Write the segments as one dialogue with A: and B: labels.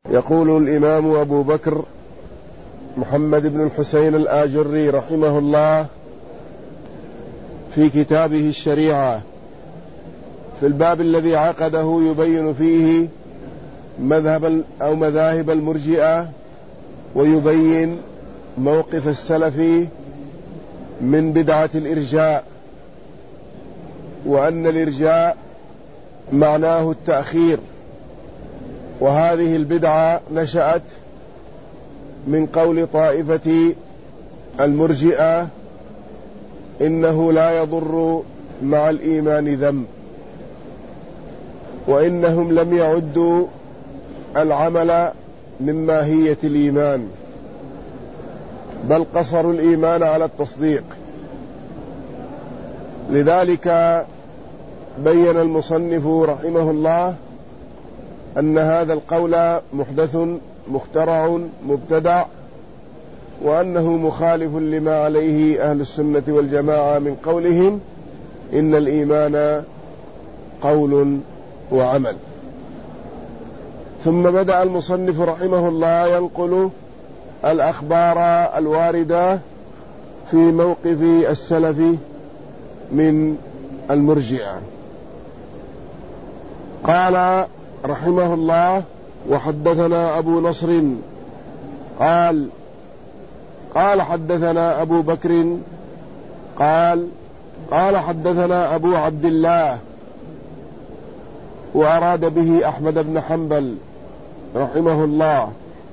A: يقول الإمام أبو بكر محمد بن الحسين الآجري رحمه الله في كتابه الشريعة في الباب الذي عقده يبين فيه مذاهب المرجئة، ويبين موقف السلف من بدعة الإرجاء، وأن الإرجاء معناه التأخير، وهذه البدعة نشأت من قول طائفة المرجئة إنه لا يضر مع الإيمان ذنب، وإنهم لم يعدوا العمل من ماهية الإيمان، بل قصروا الإيمان على التصديق. لذلك بين المصنف رحمه الله أن هذا القول محدث مخترع مبتدع، وأنه مخالف لما عليه أهل السنة والجماعة من قولهم إن الإيمان قول وعمل. ثم بدأ المصنف رحمه الله ينقل الأخبار الواردة في موقف السلف من المرجئة. قال رحمه الله: وحدثنا أبو نصر قال حدثنا أبو بكر قال حدثنا أبو عبد الله، وأراد به أحمد بن حنبل رحمه الله.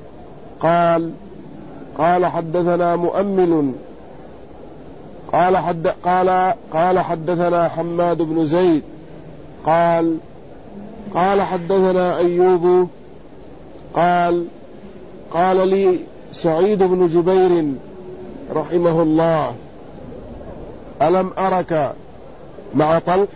A: قال حدثنا مؤمل قال حدثنا حماد بن زيد قال حدثنا أيوب قال لي سعيد بن جبير رحمه الله: ألم أرك مع طلق،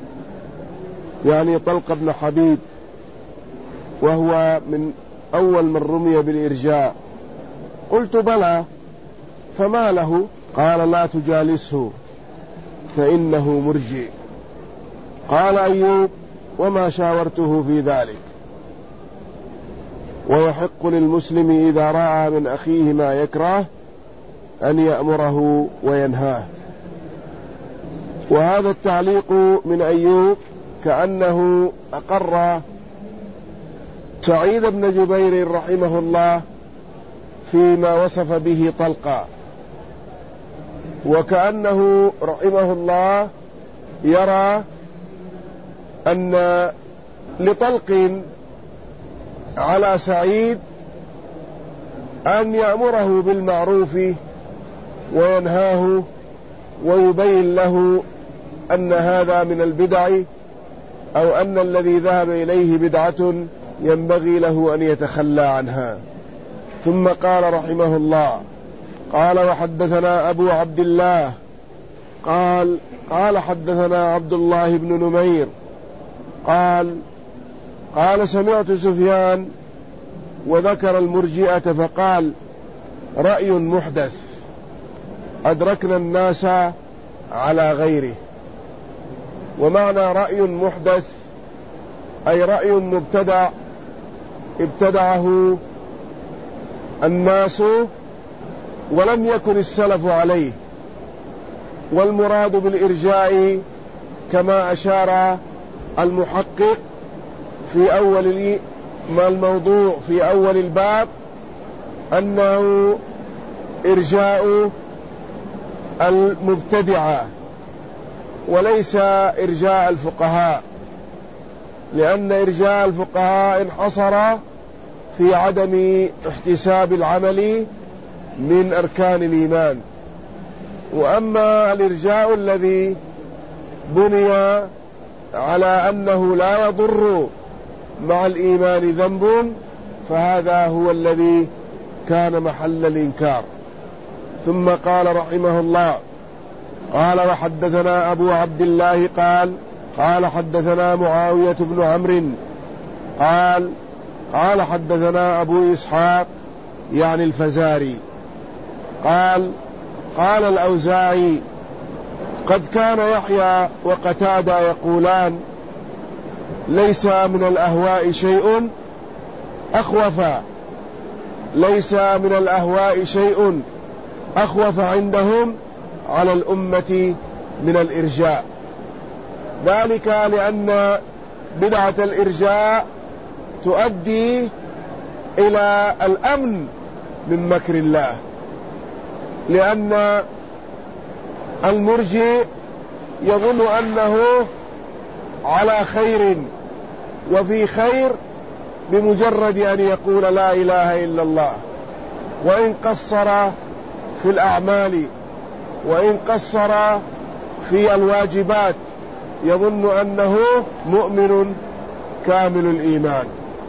A: يعني طلق بن حبيب، وهو من أول من رمي بالإرجاء. قلت: بلى، فما له؟ قال: لا تجالسه فإنه مرجئ. قال أيوب: وما شاورته في ذلك. ويحق للمسلم إذا رأى من أخيه ما يكره أن يأمره وينهاه. وهذا التعليق من أيوب كأنه أقر سعيد بن جبير رحمه الله فيما وصف به طلقا، وكأنه رحمه الله يرى أن لطلق على سعيد أن يأمره بالمعروف وينهاه، ويبين له أن هذا من البدع، أو أن الذي ذهب إليه بدعة ينبغي له أن يتخلى عنها. ثم قال رحمه الله: قال وحدثنا أبو عبد الله قال حدثنا عبد الله بن نمير قال سمعت سفيان وذكر المرجئة فقال: رأي محدث أدركنا الناس على غيره. ومعنى رأي محدث أي رأي مبتدع ابتدعه الناس ولم يكن السلف عليه. والمراد بالإرجاء كما أشار المحقق في أول ما الموضوع في أول الباب أنه إرجاء المبتدعة وليس إرجاء الفقهاء، لأن إرجاء الفقهاء انحصر في عدم احتساب العمل من أركان الإيمان. وأما الإرجاء الذي بني على أنه لا يضر مع الإيمان ذنب فهذا هو الذي كان محل الإنكار. ثم قال رحمه الله: قال وحدثنا أبو عبد الله قال حدثنا معاوية بن عمرو قال حدثنا أبو إسحاق يعني الفزاري قال الأوزاعي: قد كان يحيى وقتادة يقولان: ليس من الأهواء شيء أخوف، ليس من الأهواء شيء أخوف عندهم على الأمة من الإرجاء، ذلك لأن بدعة الإرجاء تؤدي إلى الأمن من مكر الله، لأن المرجئ يظن أنه على خير وفي خير بمجرد أن يقول لا إله إلا الله، وإن قصر في الأعمال وإن قصر في الواجبات يظن أنه مؤمن كامل الإيمان.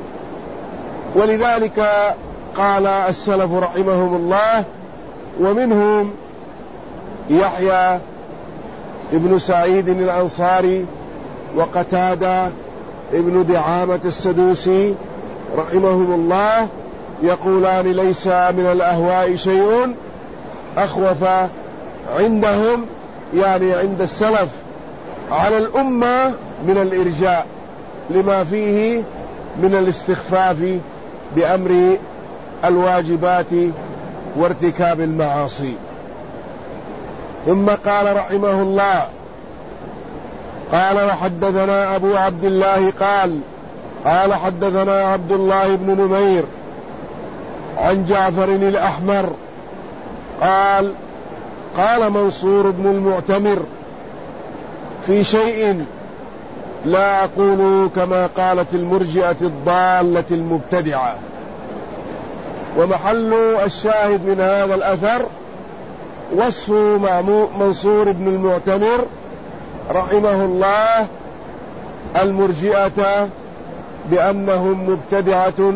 A: ولذلك قال السلف رحمهم الله، ومنهم يحيى ابن سعيد الأنصاري وقتادة ابن دعامة السدوسي رحمهم الله، يقولان ليس من الأهواء شيء أخوف عندهم، يعني عند السلف، على الأمة من الإرجاء، لما فيه من الاستخفاف بأمر الواجبات وارتكاب المعاصي. ثم قال رحمه الله: قال وحدثنا أبو عبد الله قال حدثنا عبد الله بن نمير عن جعفر الأحمر قال منصور بن المعتمر: في شيء لا أقول كما قالت المرجئة الضالة المبتدعة. ومحل الشاهد من هذا الأثر وصف منصور بن المعتمر رحمه الله المرجئة بأنهم مبتدعة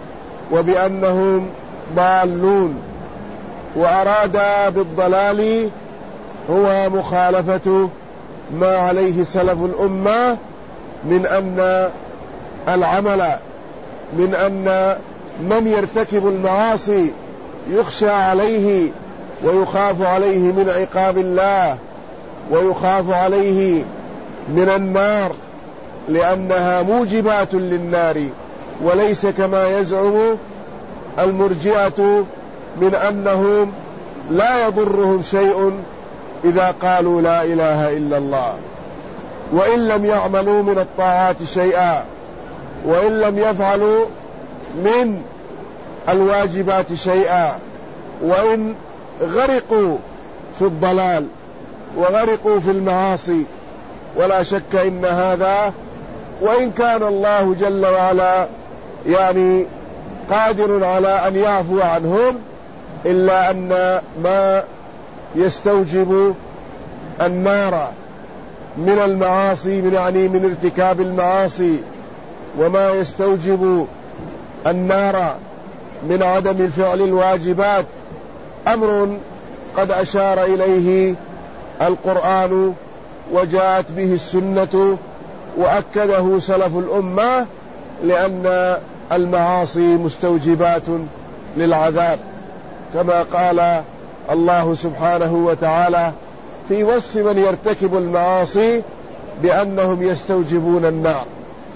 A: وبأنهم ضالون، وأراد بالضلال هو مخالفة ما عليه سلف الأمة من أن العمل، من أن من يرتكب المعاصي يخشى عليه ويخاف عليه من عقاب الله ويخاف عليه من النار، لأنها موجبات للنار، وليس كما يزعم المرجئة من أنهم لا يضرهم شيء إذا قالوا لا إله إلا الله، وإن لم يعملوا من الطاعات شيئا، وإن لم يفعلوا من الواجبات شيئا، وإن غرقوا في الضلال وغرقوا في المعاصي. ولا شك إن هذا، وإن كان الله جل وعلا يعني قادر على أن يعفو عنهم، إلا أن ما يستوجب النار من المعاصي، من ارتكاب المعاصي، وما يستوجب النار من عدم الفعل الواجبات، أمر قد أشار إليه القرآن وجاءت به السنة وأكده سلف الأمة، لأن المعاصي مستوجبات للعذاب، كما قال الله سبحانه وتعالى في وصف من يرتكب المعاصي بأنهم يستوجبون النار.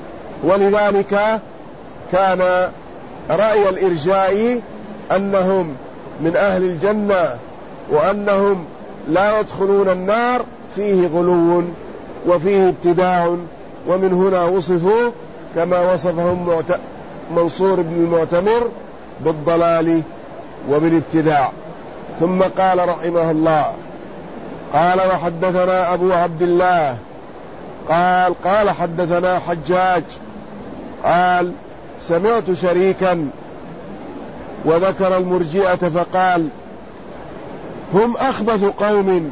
A: ولذلك كان رأي الإرجاء أنهم من أهل الجنة وأنهم لا يدخلون النار فيه غلو وفيه ابتداع، ومن هنا وصفوا كما وصفهم منصور بن المعتمر بالضلال وبالابتداع. ثم قال رحمه الله: قال وحدثنا أبو عبد الله قال حدثنا حجاج قال سمعت شريكا وذكر المرجئة فقال: هم أخبث قوم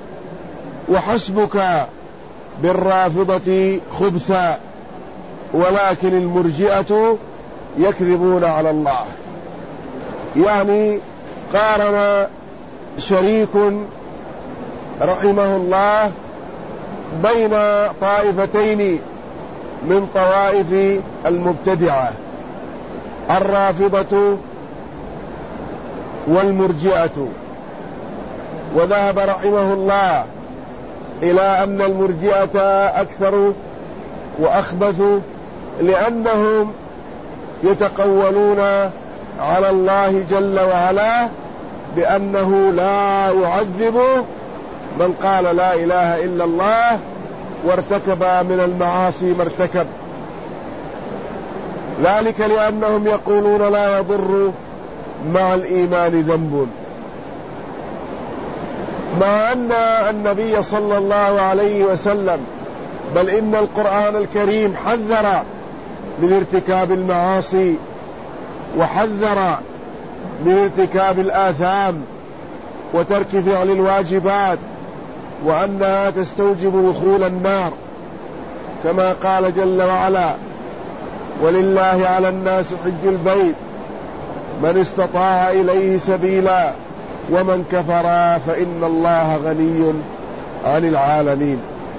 A: وحسبك بالرافضة خبثا، ولكن المرجئة يكذبون على الله. يعني قارن شريك رحمه الله بين طائفتين من طوائف المبتدعة، الرافضة والمرجئة، وذهب رحمه الله إلى أن المرجئة أكثر وأخبث، لأنهم يتقولون على الله جل وعلا بأنه لا يعذب من قال لا إله إلا الله وارتكب من المعاصي ما ارتكب، ذلك لأنهم يقولون لا يضر مع الإيمان ذنب، مع أن النبي صلى الله عليه وسلم بل إن القرآن الكريم حذر من ارتكاب المعاصي وحذر من ارتكاب الآثام وترك فعل الواجبات، وأنها تستوجب دخول النار، كما قال جل وعلا: ولله على الناس حج البيت من استطاع إليه سبيلا ومن كفر فإن الله غني عن العالمين.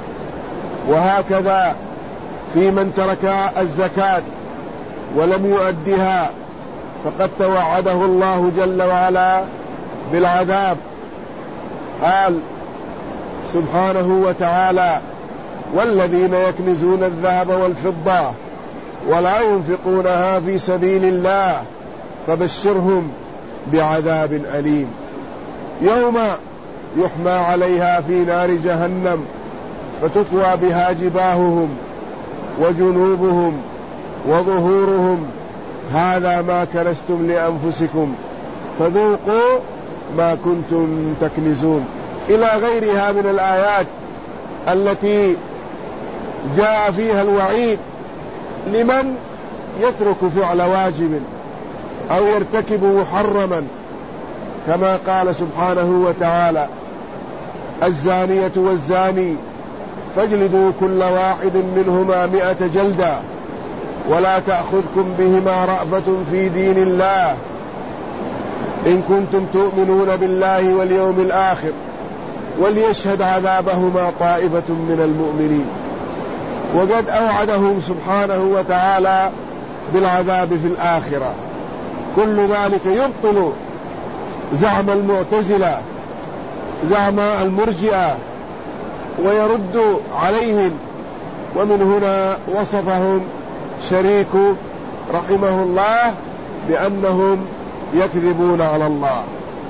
A: وهكذا في من ترك الزكاة ولم يؤدها فقد توعده الله جل وعلا بالعذاب، قال سبحانه وتعالى: والذين يكنزون الذهب والفضة ولا ينفقونها في سبيل الله فبشرهم بعذاب أليم يوم يحمى عليها في نار جهنم فتكوى بها جباههم وجنوبهم وظهورهم هذا ما كنزتم لأنفسكم فذوقوا ما كنتم تكنزون، إلى غيرها من الآيات التي جاء فيها الوعيد لمن يترك فعل واجب أو يرتكب محرما، كما قال سبحانه وتعالى: الزانية والزاني فاجلدوا كل واحد منهما 100 جلدة ولا تأخذكم بهما رأفة في دين الله إن كنتم تؤمنون بالله واليوم الآخر وليشهد عذابهما طائفة من المؤمنين. وقد أوعدهم سبحانه وتعالى بالعذاب في الآخرة. كل ذلك يبطل زعم المعتزلة زعم المرجئة ويرد عليهم، ومن هنا وصفهم شريك رحمه الله بأنهم يكذبون على الله.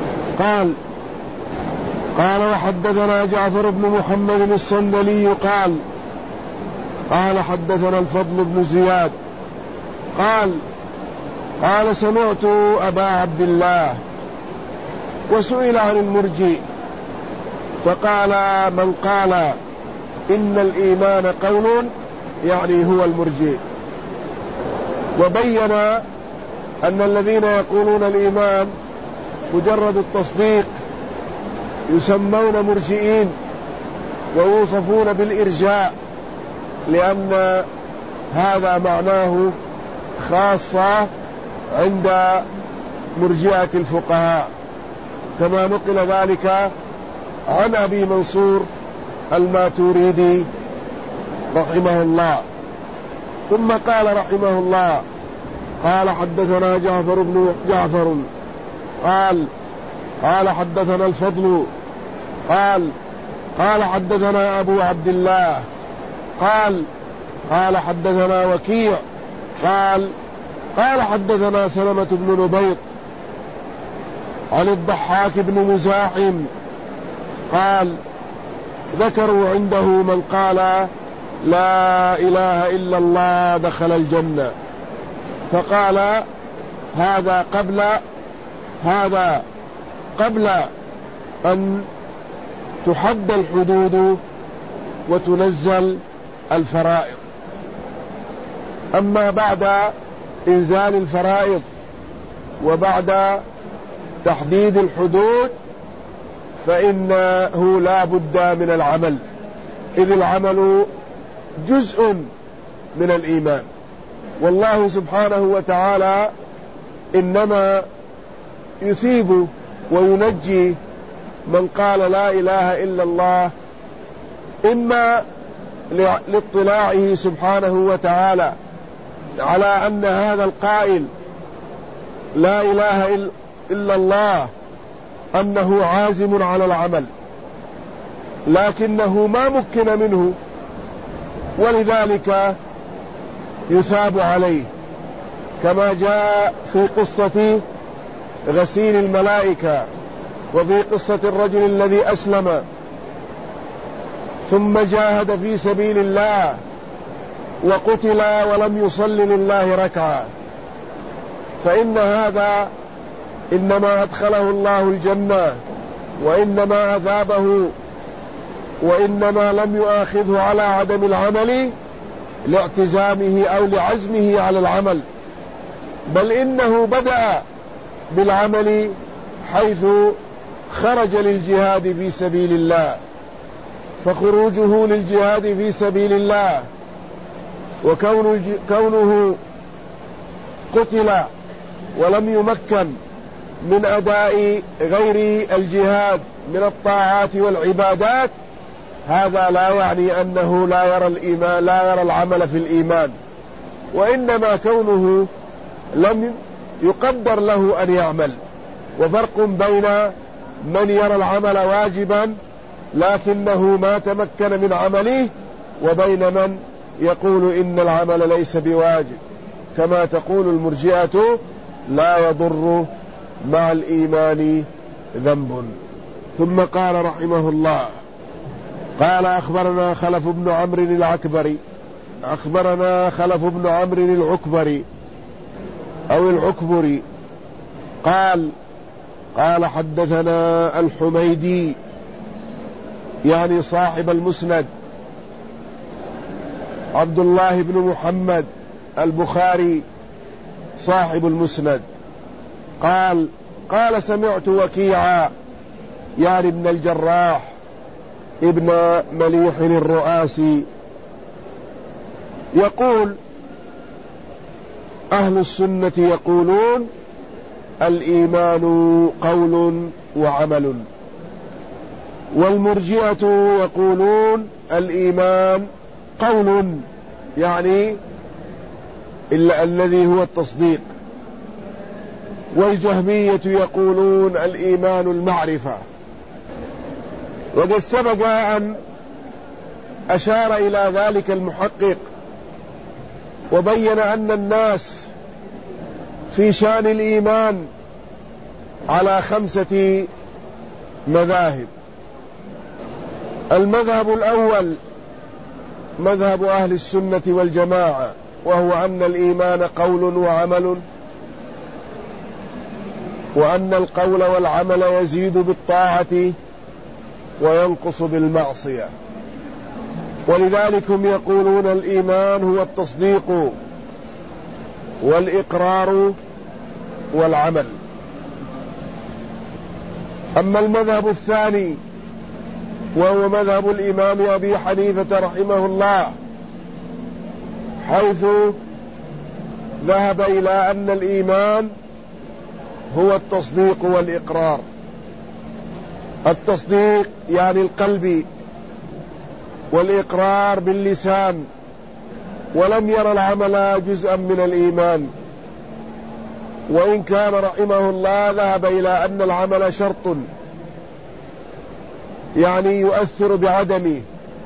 A: قال وحدثنا جعفر بن محمد الصندلي قال حدثنا الفضل بن زياد قال سمعت أبا عبد الله وسئل عن المرجئ فقال: من قال إن الإيمان قول يعني هو المرجئ، وبين أن الذين يقولون الإيمان مجرد التصديق يسمون مرجئين ويوصفون بالإرجاء، لأن هذا معناه خاصة عند مرجئة الفقهاء، كما نقل ذلك عن أبي منصور الماتريدي رحمه الله. ثم قال رحمه الله: قال حدثنا جعفر قال حدثنا الفضل قال حدثنا أبو عبد الله قال حدثنا وكيع قال حدثنا سلمة بن نبيط عن الضحاك بن مزاحم قال: ذكروا عنده من قال لا إله إلا الله دخل الجنة، فقال: هذا قبل أن تحد الحدود وتنزل الفرائض. أما بعد إنزال الفرائض وبعد تحديد الحدود فإنه لا بد من العمل، إذ العمل جزء من الإيمان، والله سبحانه وتعالى إنما يثيب وينجي من قال لا إله إلا الله إما لاطلاعه سبحانه وتعالى على أن هذا القائل لا إله إلا الله أنه عازم على العمل لكنه ما مكن منه ولذلك يثاب عليه، كما جاء في قصة غسيل الملائكة وفي قصة الرجل الذي أسلم ثم جاهد في سبيل الله وقتل ولم يصل لله ركعة، فإن هذا إنما أدخله الله الجنة وإنما أثابه وإنما لم يؤاخذه على عدم العمل لاعتزامه أو لعزمه على العمل، بل إنه بدأ بالعمل حيث خرج للجهاد في سبيل الله، فخروجه للجهاد في سبيل الله وكونه قتل ولم يمكن من أداء غير الجهاد من الطاعات والعبادات، هذا لا يعني أنه لا يرى العمل في الإيمان، وإنما كونه لم يقدر له أن يعمل. وفرق بين من يرى العمل واجبا لكنه ما تمكن من عمله، وبين من يقول إن العمل ليس بواجب، كما تقول المرجئة لا يضر مع الإيمان ذنب. ثم قال رحمه الله: قال أخبرنا خلف بن عمرو العكبري أو العكبري قال حدثنا الحميدي يعني صاحب المسند عبد الله بن محمد البخاري صاحب المسند قال سمعت وكيعا يعني ابن الجراح ابن مليح الرؤاسي يقول: أهل السنة يقولون الإيمان قول وعمل، والمرجئة يقولون الإيمان قول يعني إلا الذي هو التصديق، والجهمية يقولون الإيمان المعرفة. وقد سبق أن أشار إلى ذلك المحقق وبين أن الناس في شأن الإيمان على 5 مذاهب. المذهب الأول مذهب أهل السنة والجماعة، وهو أن الإيمان قول وعمل، وأن القول والعمل يزيد بالطاعة وينقص بالمعصية، ولذلك هم يقولون الإيمان هو التصديق والإقرار والعمل. أما المذهب الثاني وهو مذهب الإمام أبي حنيفة رحمه الله، حيث ذهب إلى أن الإيمان هو التصديق والإقرار. التصديق يعني القلب، والإقرار باللسان، ولم ير العمل جزءا من الإيمان. وإن كان رحمه الله ذهب إلى أن العمل شرط يعني يؤثر بعدمه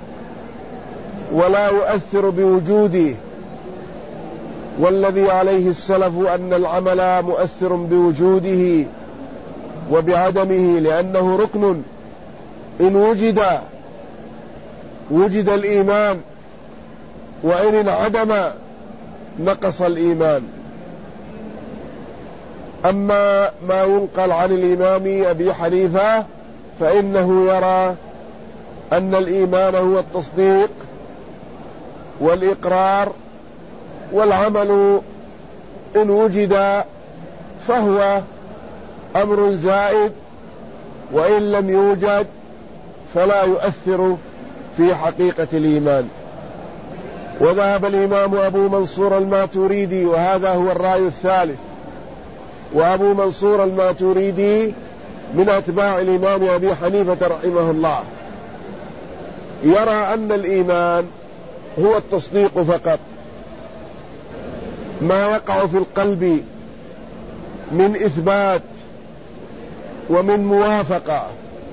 A: ولا يؤثر بوجوده، والذي عليه السلف أن العمل مؤثر بوجوده وبعدمه، لأنه ركن، إن وجد الإيمان، وإن انعدم نقص الإيمان. أما ما ينقل عن الإمام أبي حنيفة فإنه يرى أن الإيمان هو التصديق والإقرار، والعمل إن وجد فهو أمر زائد، وإن لم يوجد فلا يؤثر في حقيقة الإيمان. وذهب الإمام أبو منصور الماتريدي، وهذا هو الرأي الثالث، وأبو منصور الماتريدي من أتباع الإمام أبي حنيفة رحمه الله، يرى أن الإيمان هو التصديق فقط، ما يقع في القلب من إثبات ومن موافقة،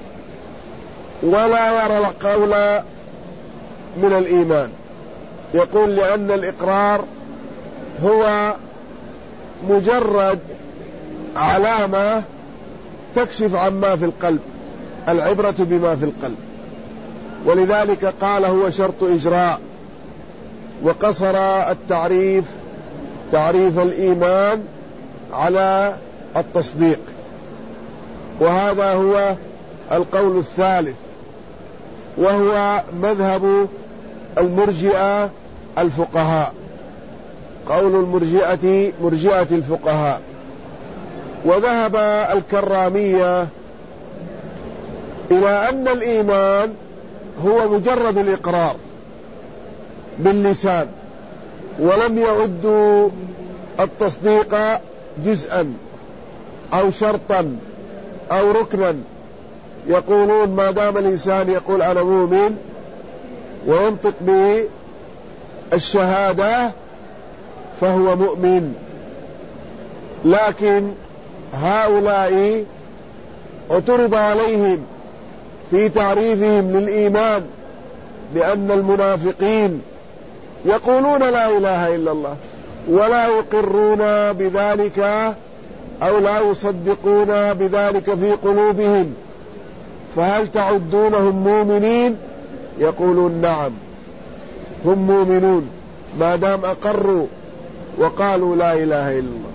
A: ولا يرى القول من الإيمان. يقول لأن الإقرار هو مجرد علامة تكشف عما في القلب، العبرة بما في القلب. ولذلك قال هو شرط إجراء، وقصر التعريف تعريف الإيمان على التصديق. وهذا هو القول الثالث، وهو مذهب المرجئة الفقهاء، قول المرجئة مرجئة الفقهاء. وذهب الكرامية إلى أن الإيمان هو مجرد الإقرار باللسان، ولم يعدوا التصديق جزءا أو شرطا أو ركنا. يقولون ما دام الإنسان يقول أنا مؤمن وينطق بالشهادة فهو مؤمن. لكن هؤلاء اعترض عليهم في تعريفهم للإيمان بأن المنافقين يقولون لا إله إلا الله ولا يقرون بذلك أو لا يصدقون بذلك في قلوبهم، فهل تعدونهم مؤمنين؟ يقولون نعم هم مؤمنون ما دام أقروا وقالوا لا إله إلا الله.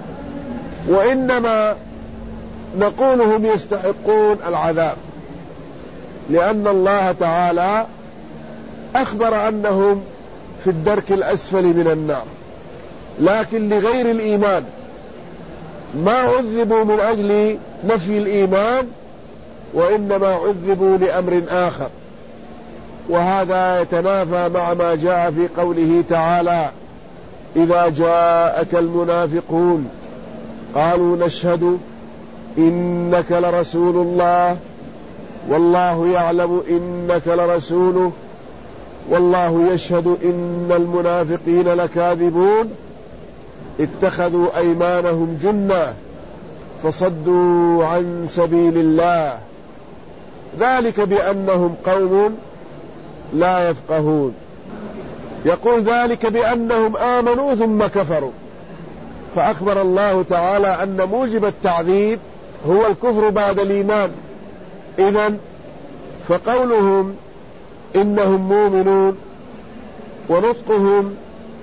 A: وإنما نقول هم يستحقون العذاب، لأن الله تعالى أخبر أنهم في الدرك الأسفل من النار. لكن لغير الإيمان ما عذبوا من أجل نفي الإيمان، وإنما عذبوا لأمر آخر. وهذا يتنافى مع ما جاء في قوله تعالى إذا جاءك المنافقون قالوا نشهد إنك لرسول الله والله يعلم إنك لرسوله والله يشهد إن المنافقين لكاذبون اتخذوا أيمانهم جنة فصدوا عن سبيل الله ذلك بأنهم قوم لا يفقهون. يقول ذلك بأنهم آمنوا ثم كفروا، فأخبر الله تعالى أن موجب التعذيب هو الكفر بعد الإيمان. إذن فقولهم إنهم مؤمنون ونطقهم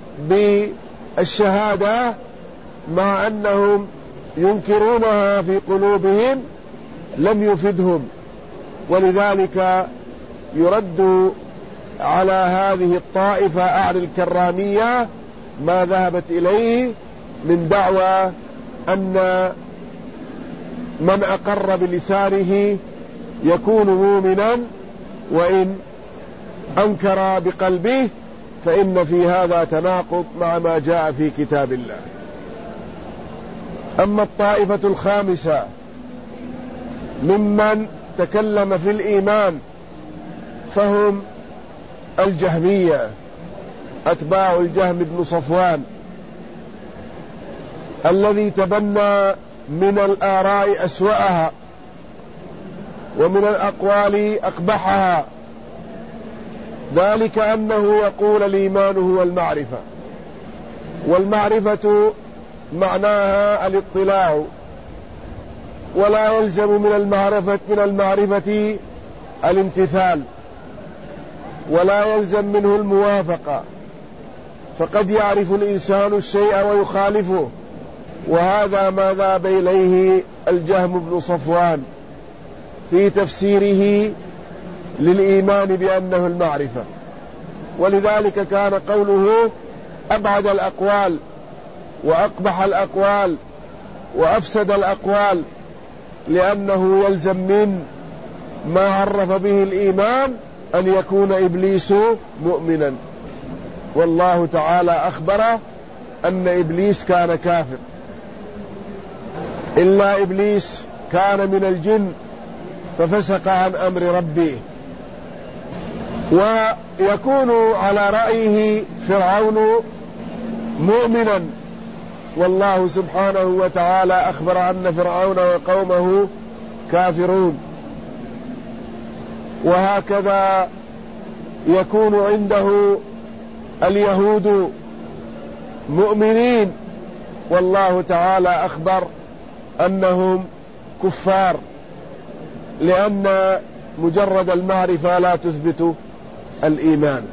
A: بالشهادة مع أنهم ينكرونها في قلوبهم لم يفدهم، ولذلك يرد على هذه الطائفة أعلى الكرامية ما ذهبت إليه من دعوى أن من أقر بلسانه يكون مؤمنا وإن أنكر بقلبه، فإن في هذا تناقض مع ما جاء في كتاب الله. أما الطائفة الخامسة ممن تكلم في الإيمان فهم الجهمية، أتباع الجهم بن صفوان الذي تبنى من الآراء أسوأها ومن الأقوال أقبحها، ذلك أنه يقول الإيمان هو المعرفة، والمعرفة معناها الاطلاع، ولا يلزم من المعرفة الامتثال، ولا يلزم منه الموافقة، فقد يعرف الإنسان الشيء ويخالفه. وهذا ما ذهب إليه الجهم بن صفوان في تفسيره للإيمان بأنه المعرفة. ولذلك كان قوله أبعد الأقوال وأقبح الأقوال وأفسد الأقوال، لأنه يلزم من ما عرف به الإيمان أن يكون إبليس مؤمنا، والله تعالى أخبر أن إبليس كان كافر، إلا إبليس كان من الجن ففسق عن أمر ربه. ويكون على رأيه فرعون مؤمنا، والله سبحانه وتعالى أخبر أن فرعون وقومه كافرون. وهكذا يكون عنده اليهود مؤمنين والله تعالى أخبر أنهم كفار، لأن مجرد المعرفة لا تثبت الإيمان.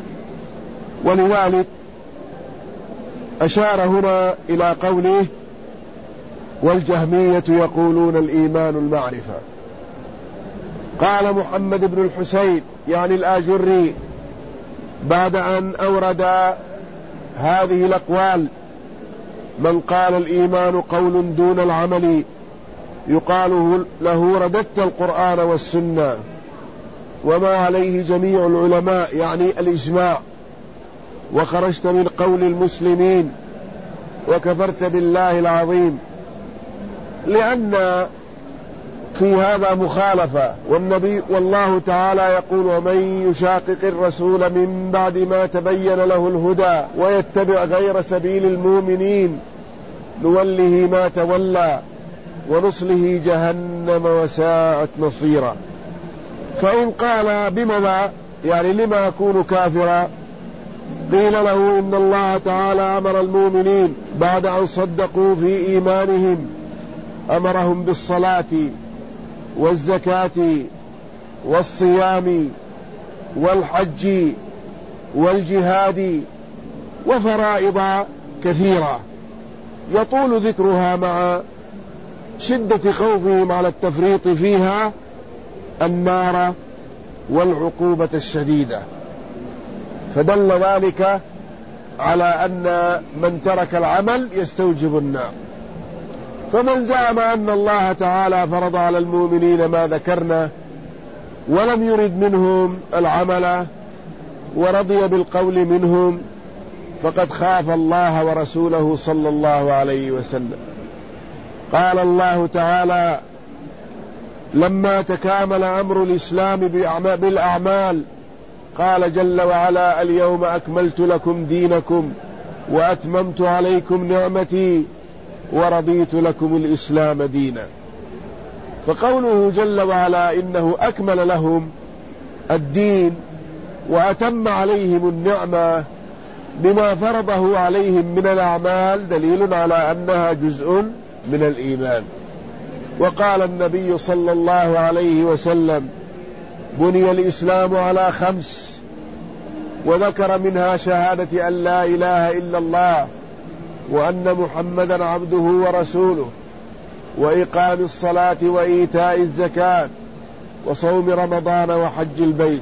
A: ولذلك أشار هنا إلى قوله والجهمية يقولون الإيمان المعرفة. قال محمد بن الحسين يعني الآجري بعد أن أورد هذه الأقوال: من قال الإيمان قول دون العمل يقال له رددت القرآن والسنة وما عليه جميع العلماء، يعني الإجماع، وخرجت من قول المسلمين وكفرت بالله العظيم، لأن في هذا مخالفة. والله تعالى يقول: ومن يشاقق الرسول من بعد ما تبين له الهدى ويتبع غير سبيل المؤمنين نوله ما تولى ونصله جهنم وساءت مصيرا. فإن قال بماذا يعني لما أكون كافرا؟ قيل له: إن الله تعالى أمر المؤمنين بعد أن صدقوا في إيمانهم أمرهم بالصلاة والزكاة والصيام والحج والجهاد وفرائض كثيرة يطول ذكرها مع شدة خوفهم على التفريط فيها النار والعقوبة الشديدة، فدل ذلك على أن من ترك العمل يستوجب النار. فمن زعم أن الله تعالى فرض على المؤمنين ما ذكرنا ولم يرد منهم العمل ورضي بالقول منهم فقد خاف الله ورسوله صلى الله عليه وسلم. قال الله تعالى: لما تكامل أمر الإسلام بالأعمال قال جل وعلا: اليوم أكملت لكم دينكم وأتممت عليكم نعمتي ورضيت لكم الإسلام دينا. فقوله جل وعلا إنه أكمل لهم الدين وأتم عليهم النعمة بما فرضه عليهم من الأعمال دليل على أنها جزء من الإيمان. وقال النبي صلى الله عليه وسلم: بني الإسلام على 5، وذكر منها شهادة أن لا إله إلا الله وأن محمدا عبده ورسوله، وإقام الصلاة وإيتاء الزكاة وصوم رمضان وحج البيت.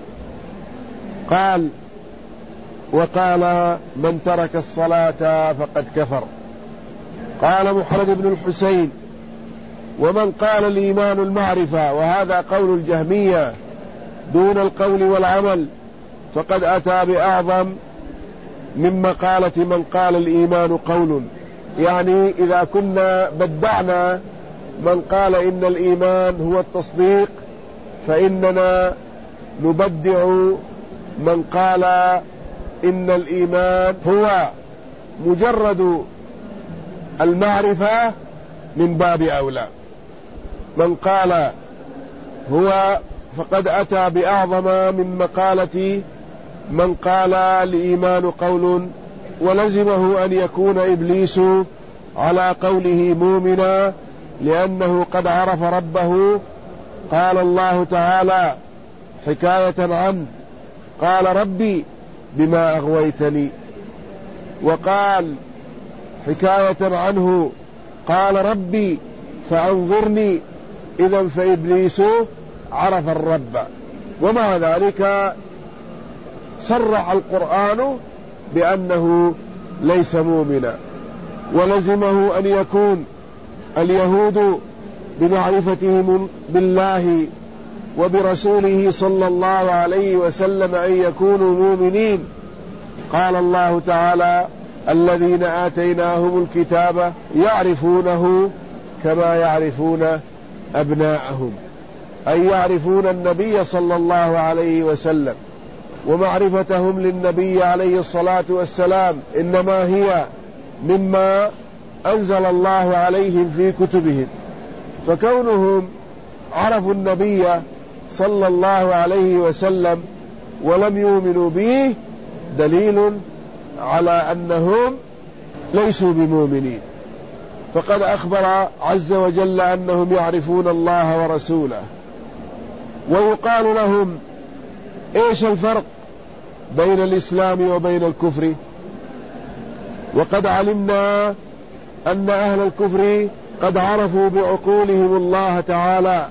A: وقال: من ترك الصلاة فقد كفر. قال محمد بن الحسين: ومن قال الإيمان المعرفة، وهذا قول الجهمية، دون القول والعمل فقد أتى بأعظم من مقالة من قال الإيمان قول. يعني إذا كنا بدعنا من قال إن الإيمان هو التصديق فإننا نبدع من قال إن الإيمان هو مجرد المعرفة من باب أولى. من قال هو فقد أتى بأعظم من مقالة من قال الإيمان قول، ولزمه أن يكون إبليس على قوله مؤمنا لأنه قد عرف ربه. قال الله تعالى حكاية عنه: قال ربي بما أغويتني. وقال حكاية عنه: قال ربي فأنظرني. إذن فإبليس عرف الرب. ومع ذلك صرح القرآن بأنه ليس مؤمنا، ولزمه أن يكون اليهود بمعرفتهم بالله وبرسوله صلى الله عليه وسلم أن يكونوا مؤمنين. قال الله تعالى: الذين آتيناهم الكتاب يعرفونه كما يعرفون أبناءهم، أي يعرفون النبي صلى الله عليه وسلم. ومعرفتهم للنبي عليه الصلاة والسلام إنما هي مما أنزل الله عليهم في كتبهم، فكونهم عرفوا النبي صلى الله عليه وسلم ولم يؤمنوا به دليل على أنهم ليسوا بمؤمنين. فقد أخبر عز وجل أنهم يعرفون الله ورسوله. ويقال لهم: إيش الفرق بين الإسلام وبين الكفر؟ وقد علمنا أن أهل الكفر قد عرفوا بعقولهم الله تعالى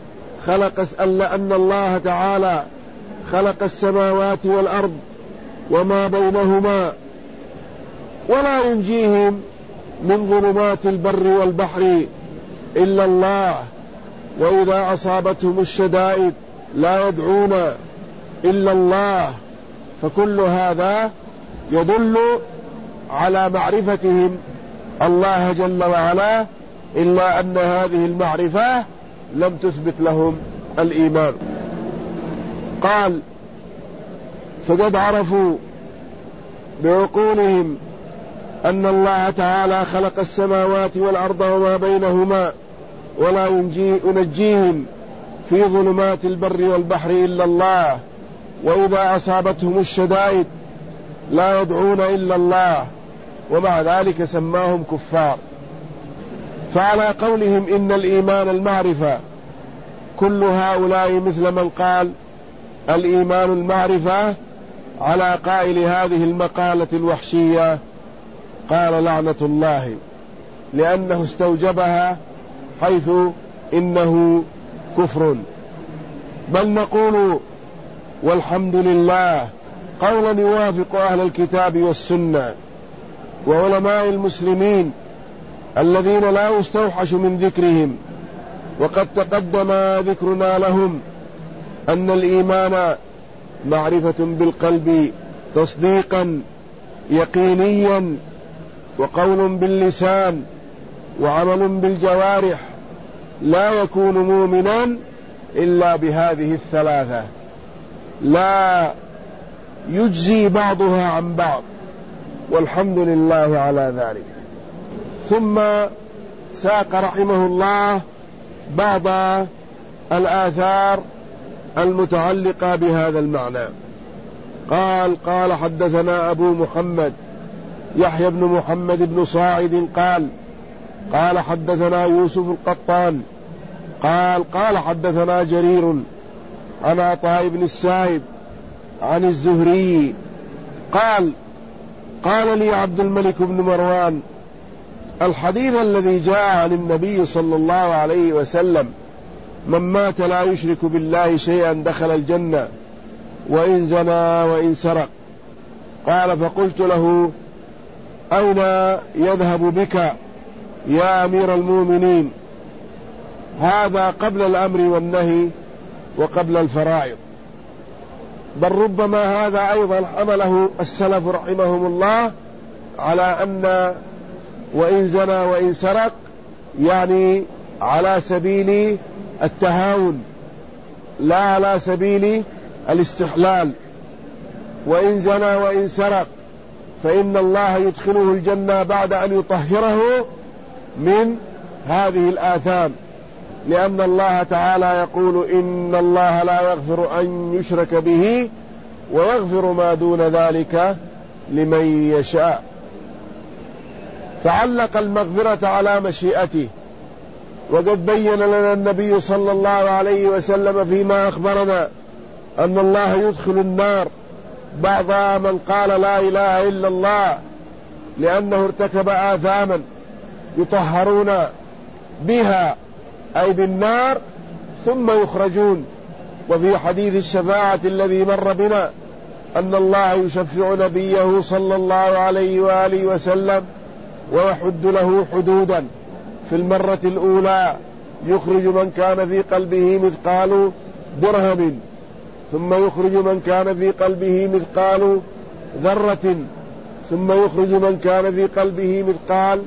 A: أن الله تعالى خلق السماوات والأرض وما بينهما، ولا ينجيهم من ظلمات البر والبحر إلا الله، وإذا أصابتهم الشدائد لا يدعون إلا الله. فكل هذا يدل على معرفتهم الله جل وعلا، إلا أن هذه المعرفة لم تثبت لهم الإيمان. قال: فقد عرفوا بعقولهم أن الله تعالى خلق السماوات والأرض وما بينهما، ولا ينجيهم في ظلمات البر والبحر إلا الله، وإذا أصابتهم الشدائد لا يدعون إلا الله، ومع ذلك سماهم كفار. فعلى قولهم إن الإيمان المعرفة كل هؤلاء مثل من قال الإيمان المعرفة على قائل هذه المقالة الوحشية، قال لعنة الله، لأنه استوجبها حيث إنه كفر. بل نقول والحمد لله قولا يوافق أهل الكتاب والسنة وعلماء المسلمين الذين لا يستوحش من ذكرهم. وقد تقدم ذكرنا لهم أن الإيمان معرفة بالقلب تصديقا يقينيا، وقول باللسان، وعمل بالجوارح، لا يكون مؤمنا إلا بهذه الثلاثة، لا يجزي بعضها عن بعض، والحمد لله على ذلك. ثم ساق رحمه الله بعض الآثار المتعلقة بهذا المعنى. قال حدثنا أبو محمد يحيى بن محمد بن صاعد قال حدثنا يوسف القطان قال حدثنا جرير عن عطاء بن السائب عن الزهري قال لي عبد الملك بن مروان: الحديث الذي جاء عن النبي صلى الله عليه وسلم: من مات لا يشرك بالله شيئا دخل الجنة وإن زنى وإن سرق. قال: فقلت له: أين يذهب بك يا أمير المؤمنين؟ هذا قبل الأمر والنهي وقبل الفرائض. بل ربما هذا أيضا حمله السلف رحمهم الله على أن وإن زنى وإن سرق يعني على سبيل التهاون لا على سبيل الاستحلال. وإن زنى وإن سرق فإن الله يدخله الجنة بعد أن يطهره من هذه الآثام، لأن الله تعالى يقول: إن الله لا يغفر أن يشرك به ويغفر ما دون ذلك لمن يشاء. فعلق المغفرة على مشيئته. وقد بين لنا النبي صلى الله عليه وسلم فيما أخبرنا أن الله يدخل النار بعض من قال لا إله إلا الله لأنه ارتكب آثاما يطهرون بها أي بالنار ثم يخرجون. وفي حديث الشفاعة الذي مر بنا أن الله يشفع نبيه صلى الله عليه وآله وسلم ويحد له حدودا. في المرة الأولى يخرج من كان في قلبه مثقال درهم، ثم يخرج من كان في قلبه مثقال ذرة، ثم يخرج من كان في قلبه مثقال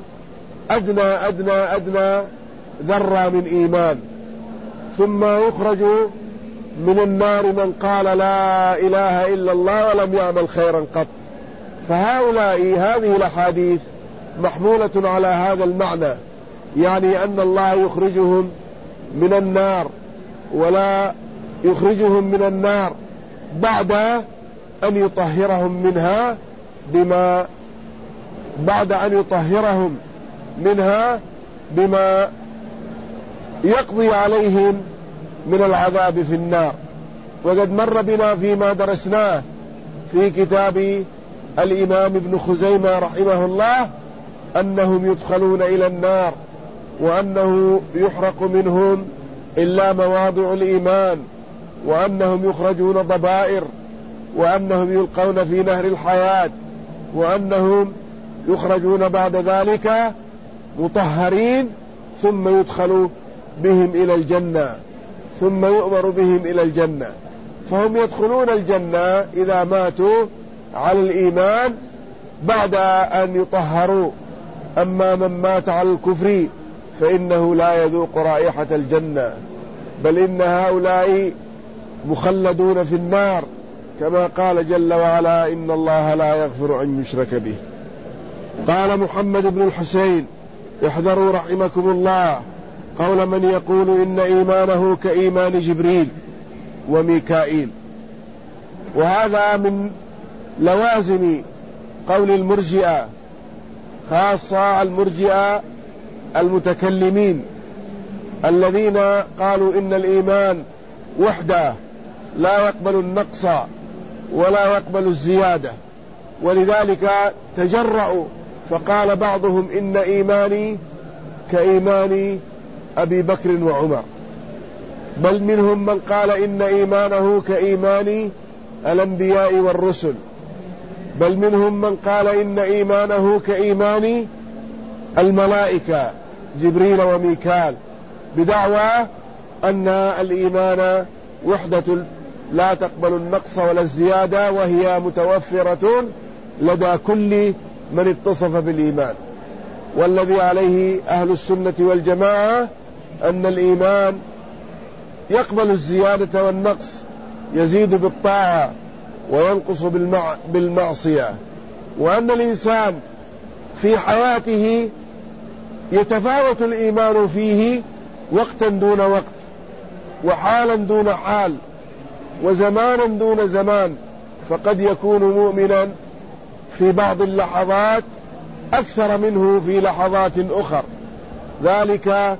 A: أدنى ذرة من إيمان، ثم يخرج من النار من قال لا إله إلا الله ولم يعمل خيرا قط. فهؤلاء هذه الأحاديث محمولة على هذا المعنى، يعني أن الله يخرجهم من النار، ولا يخرجهم من النار بعد أن يطهرهم منها بعد أن يطهرهم منها بما يقضي عليهم من العذاب في النار. وقد مر بنا فيما درسناه في كتاب الإمام ابن خزيمة رحمه الله أنهم يدخلون إلى النار، وأنه يحرق منهم إلا مواضع الإيمان، وأنهم يخرجون ضبائر، وأنهم يلقون في نهر الحياة، وأنهم يخرجون بعد ذلك مطهرين، ثم يدخلوا بهم إلى الجنة، ثم يؤمر بهم إلى الجنة. فهم يدخلون الجنة إذا ماتوا على الإيمان بعد أن يطهروا. أما من مات على الكفر فإنه لا يذوق رائحة الجنة، بل إن هؤلاء مخلدون في النار، كما قال جل وعلا: إن الله لا يغفر أن يشرك به. قال محمد بن الحسين: احذروا رحمكم الله قول من يقول إن إيمانه كإيمان جبريل وميكائيل. وهذا من لوازم قول المرجئة، خاصة المرجئة المتكلمين الذين قالوا إن الإيمان وحده لا يقبل النقص ولا يقبل الزيادة، ولذلك تجرأوا فقال بعضهم: إن إيماني كإيمان أبي بكر وعمر. بل منهم من قال إن إيمانه كإيمان الأنبياء والرسل. بل منهم من قال إن إيمانه كإيمان الملائكة جبريل وميكال، بدعوى أن الإيمان وحدة لا تقبل النقص ولا الزيادة، وهي متوفرة لدى كل من اتصف بالإيمان. والذي عليه أهل السنة والجماعة أن الإيمان يقبل الزيادة والنقص، يزيد بالطاعة وينقص بالمعصية، وأن الإنسان في حياته يتفاوت الإيمان فيه وقتا دون وقت، وحالا دون حال، وزمانا دون زمان. فقد يكون مؤمنا في بعض اللحظات أكثر منه في لحظات أخر، ذلك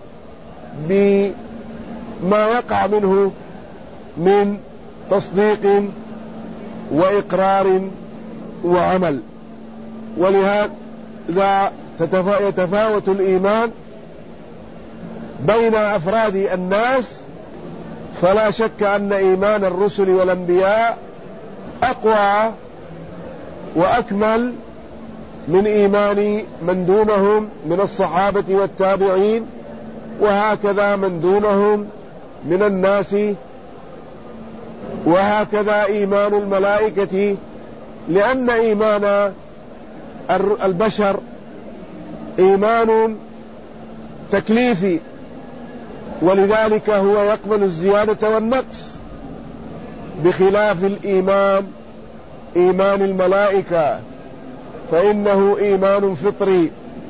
A: بما يقع منه من تصديق وإقرار وعمل. ولهذا يتفاوت الإيمان بين أفراد الناس. فلا شك أن إيمان الرسل والأنبياء أقوى وأكمل من إيمان من دونهم من الصحابة والتابعين، وهكذا من دونهم من الناس، وهكذا إيمان الملائكة، لأن إيمان البشر إيمان تكليفي، ولذلك هو يقبل الزيادة والنقص، بخلاف إيمان الملائكة فإنه إيمان فطري،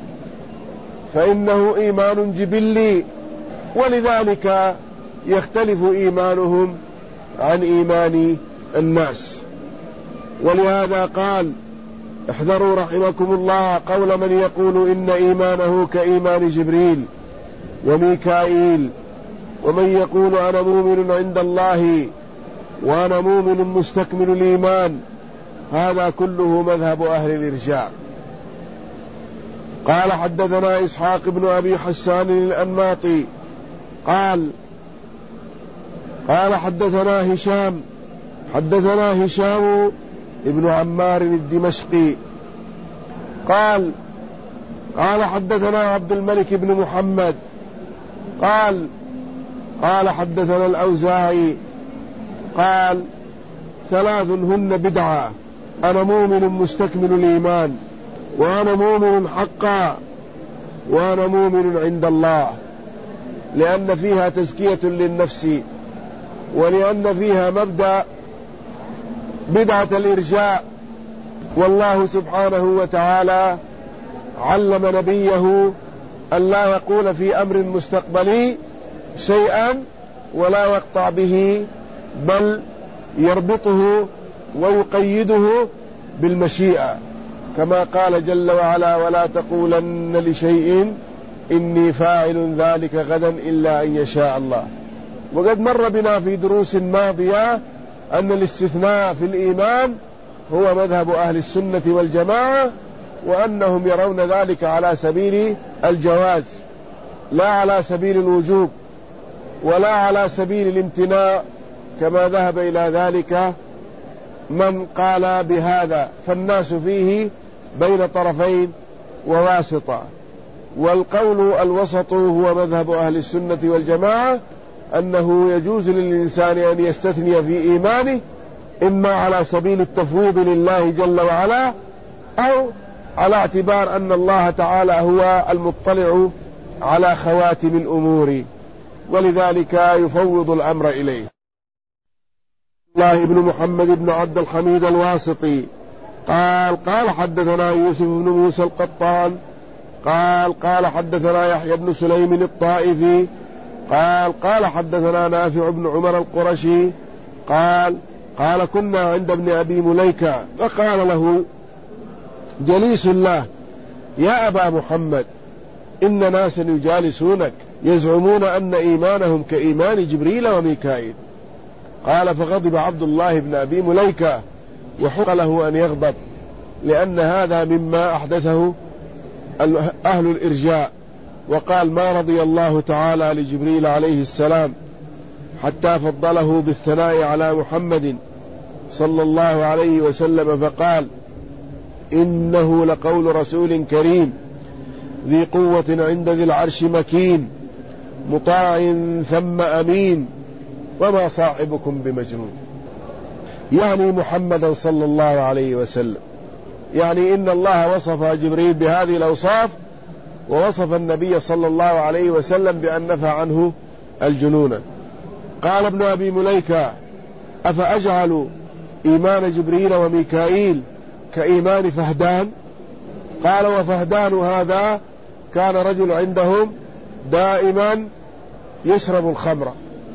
A: فإنه إيمان جبلي، ولذلك يختلف إيمانهم عن إيمان الناس. ولهذا قال: احذروا رحمكم الله قول من يقول إن إيمانه كإيمان جبريل وميكائيل، ومن يقول أنا مؤمن عند الله وأنا مؤمن مستكمل الإيمان، هذا كله مذهب أهل الإرجاء. قال: حدثنا إسحاق بن أبي حسان الأنماطي قال حدثنا هشام ابن عمار الدمشقي قال حدثنا عبد الملك بن محمد قال حدثنا الأوزاعي قال: ثلاث هن بدعة: أنا مؤمن مستكمل الإيمان، وأنا مؤمن حقا، وأنا مؤمن عند الله، لأن فيها تزكية للنفس، ولأن فيها مبدأ بدعة الإرجاء. والله سبحانه وتعالى علم نبيه أن لا يقول في أمر مستقبلي شيئا ولا يقطع به، بل يربطه ويقيده بالمشيئة. كما قال جل وعلا: ولا تقولن لشيء إني فاعل ذلك غدا إلا أن يشاء الله. وقد مر بنا في دروس ماضية أن الاستثناء في الإيمان هو مذهب أهل السنة والجماعة، وأنهم يرون ذلك على سبيل الجواز لا على سبيل الوجوب ولا على سبيل الامتناع كما ذهب إلى ذلك من قال بهذا. فالناس فيه بين طرفين وواسطة، والقول الوسط هو مذهب أهل السنة والجماعة، أنه يجوز للإنسان أن يستثني في إيمانه إما على سبيل التفويض لله جل وعلا، أو على اعتبار أن الله تعالى هو المطلع على خواتم الأمور، ولذلك يفوض الأمر إليه. الله بن محمد بن عبد الحميد الواسطي قال حدثنا يوسف بن موسى القطان قال حدثنا يحيى بن سليم الطائفي قال حدثنا نافع بن عمر القرشي قال كنا عند ابن أبي مليكة، فقال له جليس الله: يا أبا محمد، إن ناسا يجالسونك يزعمون أن إيمانهم كإيمان جبريل وميكائيل. قال: فغضب عبد الله بن أبي مليكة، وحق له أن يغضب، لأن هذا مما أحدثه أهل الإرجاء، وقال: ما رضي الله تعالى لجبريل عليه السلام حتى فضله بالثناء على محمد صلى الله عليه وسلم، فقال: إنه لقول رسول كريم ذي قوة عند ذي العرش مكين مطاع ثم أمين وما صاحبكم بمجنون. يعني محمدا صلى الله عليه وسلم، يعني إن الله وصف جبريل بهذه الأوصاف، ووصف النبي صلى الله عليه وسلم بأن نفى عنه الجنون. قال ابن أبي مليكة: أفأجعل إيمان جبريل وميكائيل كإيمان فهدان؟ قال: وفهدان هذا كان رجل عندهم دائما يشرب الخمر،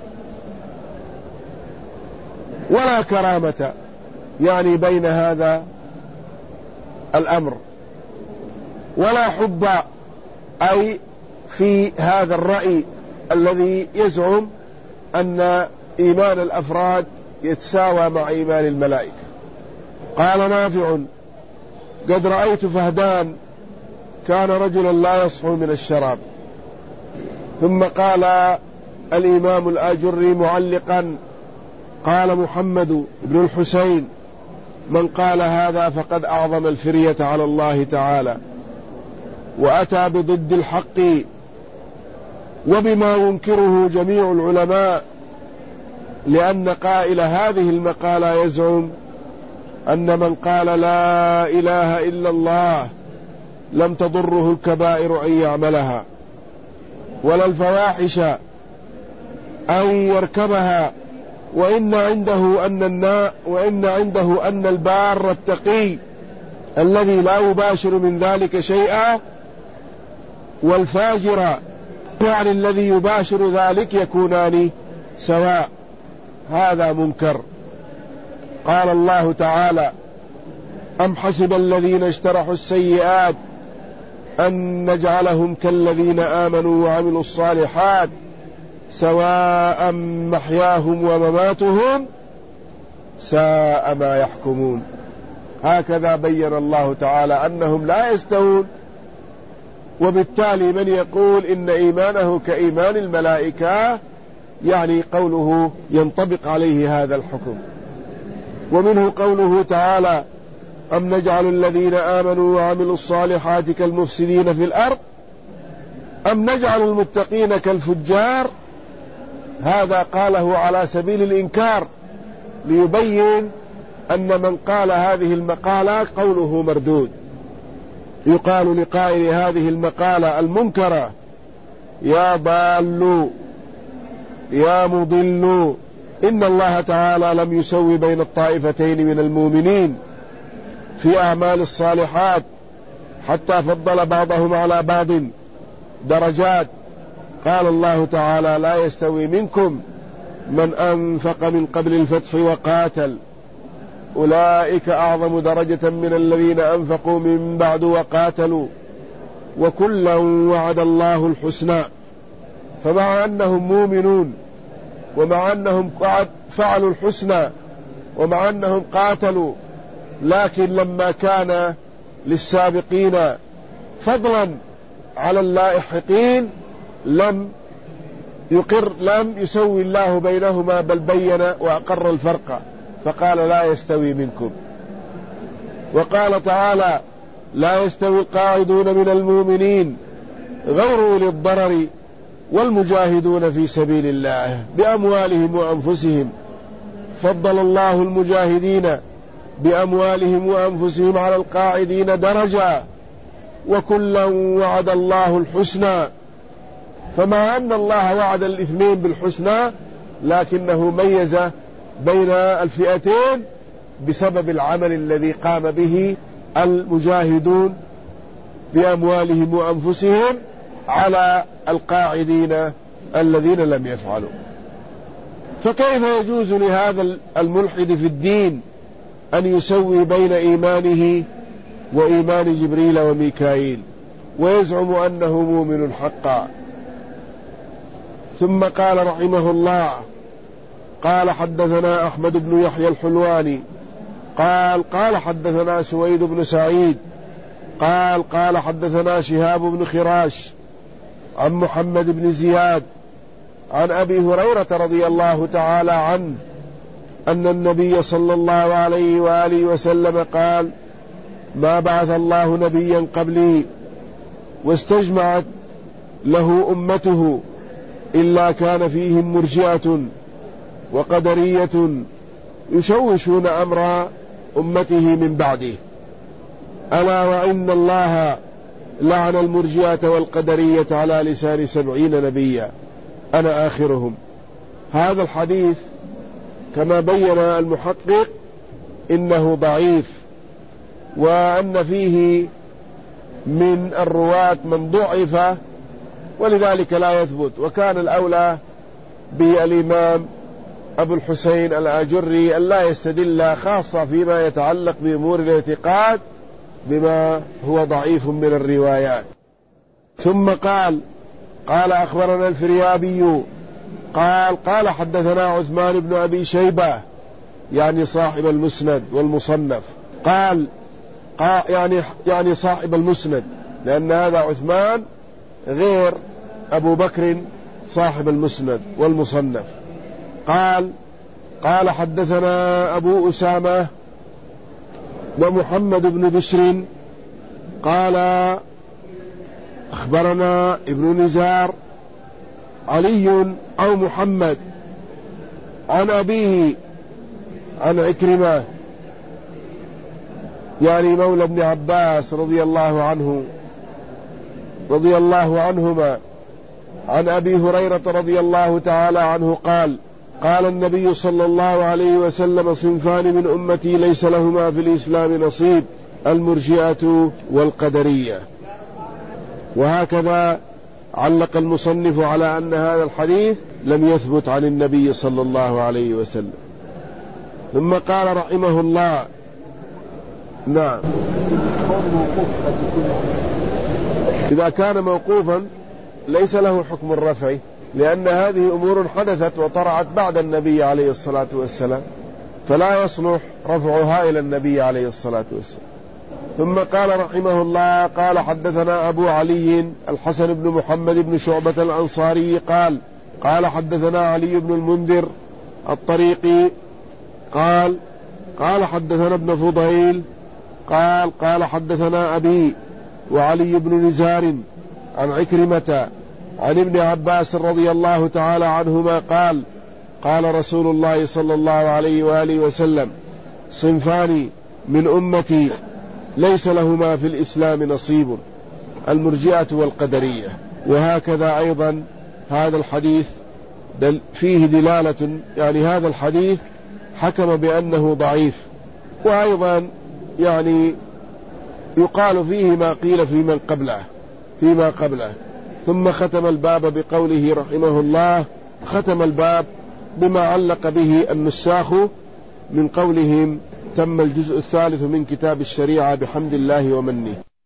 A: ولا كرامة يعني بين هذا الأمر، ولا حب، أي في هذا الرأي الذي يزعم أن إيمان الأفراد يتساوى مع إيمان الملائكة. قال نافع: قد رأيت فهدان كان رجلا لا يصحو من الشراب. ثم قال الإمام الآجري معلقا: قال محمد بن الحسين: من قال هذا فقد أعظم الفرية على الله تعالى، وأتى بضد الحق وبما ينكره جميع العلماء، لأن قائل هذه المقالة يزعم أن من قال لا إله إلا الله لم تضره الكبائر أن يعملها، ولا الفواحش أن يركبها، وإن عنده أن البار التقي الذي لا يباشر من ذلك شيئا والفاجر يعني الذي يباشر ذلك يكونان سواء. هذا منكر. قال الله تعالى: أم حسب الذين اجترحوا السيئات أن نجعلهم كالذين آمنوا وعملوا الصالحات سواء محياهم ومماتهم ساء ما يحكمون. هكذا بين الله تعالى أنهم لا يستوون، وبالتالي من يقول إن إيمانه كإيمان الملائكة يعني قوله ينطبق عليه هذا الحكم. ومنه قوله تعالى: أم نجعل الذين آمنوا وعملوا الصالحات كالمفسدين في الأرض أم نجعل المتقين كالفجار. هذا قاله على سبيل الإنكار، ليبين أن من قال هذه المقالة قوله مردود. يقال لقائل هذه المقالة المنكرة: يا ضال يا مضل، إن الله تعالى لم يسوي بين الطائفتين من المؤمنين في أعمال الصالحات حتى فضل بعضهم على بعض درجات. قال الله تعالى: لا يستوي منكم من أنفق من قبل الفتح وقاتل أولئك أعظم درجة من الذين أنفقوا من بعد وقاتلوا وكلا وعد الله الحسنى. فمع أنهم مؤمنون ومع أنهم فعلوا الحسنى ومع أنهم قاتلوا، لكن لما كان للسابقين فضلا على اللاحقين لم يسوي الله بينهما، بل بين وأقر الفرق فقال لا يستوي منكم. وقال تعالى لا يستوي القاعدون من المؤمنين غير أولي الضرر والمجاهدون في سبيل الله بأموالهم وأنفسهم. فضل الله المجاهدين بأموالهم وأنفسهم على القاعدين درجة، وكلا وعد الله الحسنى. فمع أن الله وعد الاثنين بالحسنى، لكنه ميز بين الفئتين بسبب العمل الذي قام به المجاهدون بأموالهم وأنفسهم على القاعدين الذين لم يفعلوا. فكيف يجوز لهذا الملحد في الدين أن يسوي بين إيمانه وإيمان جبريل وميكائيل ويزعم أنه مؤمن حقا؟ ثم قال رحمه الله قال حدثنا أحمد بن يحيى الحلواني قال حدثنا سويد بن سعيد قال حدثنا شهاب بن خراش عن محمد بن زياد عن أبي هريرة رضي الله تعالى عنه أن النبي صلى الله عليه وآله وسلم قال ما بعث الله نبيا قبلي واستجمعت له أمته إلا كان فيهم مرجئة وقدرية يشوشون أمر أمته من بعده، ألا وإن الله لعن المرجئة والقدرية على لسان 70 نبيا أنا آخرهم. هذا الحديث كما بين المحقق إنه ضعيف، وأن فيه من الرواة من ضعف ولذلك لا يثبت. وكان الأولى بالإمام أبو الحسين الآجري ألا يستدل خاصة فيما يتعلق بأمور الاعتقاد بما هو ضعيف من الروايات. ثم قال أخبرنا الفريابي قال حدثنا عثمان بن أبي شيبة يعني صاحب المسند والمصنف، يعني صاحب المسند، لأن هذا عثمان غير أبو بكر صاحب المسند والمصنف. قال حدثنا أبو أسامة ومحمد بن بشر قال أخبرنا ابن نزار علي أو محمد عن أبيه عن عكرمة يعني مولى ابن عباس رضي الله عنهما عن أبي هريرة رضي الله تعالى عنه قال النبي صلى الله عليه وسلم صنفان من أمتي ليس لهما في الإسلام نصيب المرجئة والقدرية. وهكذا علق المصنف على أن هذا الحديث لم يثبت عن النبي صلى الله عليه وسلم. ثم قال رحمه الله نعم إذا كان موقوفا ليس له حكم الرفع، لأن هذه أمور حدثت وطرعت بعد النبي عليه الصلاة والسلام، فلا يصلح رفعها إلى النبي عليه الصلاة والسلام. ثم قال رحمه الله قال حدثنا أبو علي الحسن بن محمد بن شعبة الأنصاري قال حدثنا علي بن المنذر الطريقي قال حدثنا ابن فضيل قال حدثنا أبي وعلي بن نزار عن عكرمة عن ابن عباس رضي الله تعالى عنهما قال رسول الله صلى الله عليه وآله وسلم صنفان من أمتي ليس لهما في الإسلام نصيب المرجئة والقدرية. وهكذا أيضا هذا الحديث فيه دلالة، يعني هذا الحديث حكم بأنه ضعيف، وأيضا يعني يقال فيه ما قيل فيما قبله. ثم ختم الباب بقوله رحمه الله، ختم الباب بما علق به النساخ من قولهم: تم الجزء الثالث من كتاب الشريعة بحمد الله ومنه.